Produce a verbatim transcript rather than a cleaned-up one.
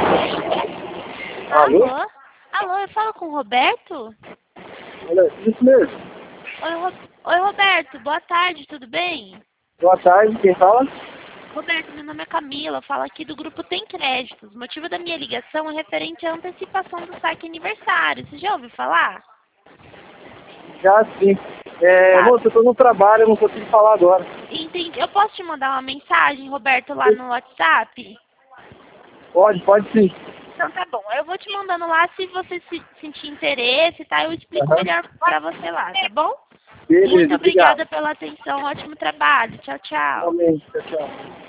Alô? Alô? Alô, eu falo com o Roberto? Olha, isso mesmo. Oi, Ro... Oi, Roberto, boa tarde, tudo bem? Boa tarde, quem fala? Roberto, meu nome é Camila, eu falo aqui do grupo Tem Créditos. O motivo da minha ligação é referente à antecipação do saque aniversário. Você já ouviu falar? Já sim. É, Tá. moça, eu tô no trabalho, eu não consigo falar agora. Entendi. Eu posso te mandar uma mensagem, Roberto, lá no WhatsApp? Pode, pode sim. Então tá bom. Eu vou te mandando lá, se você se sentir interesse, tá? Eu explico Aham. melhor pra você lá, tá bom? Muito Beleza, obrigado. obrigada pela atenção, ótimo trabalho. Tchau, tchau. Realmente, tchau, tchau.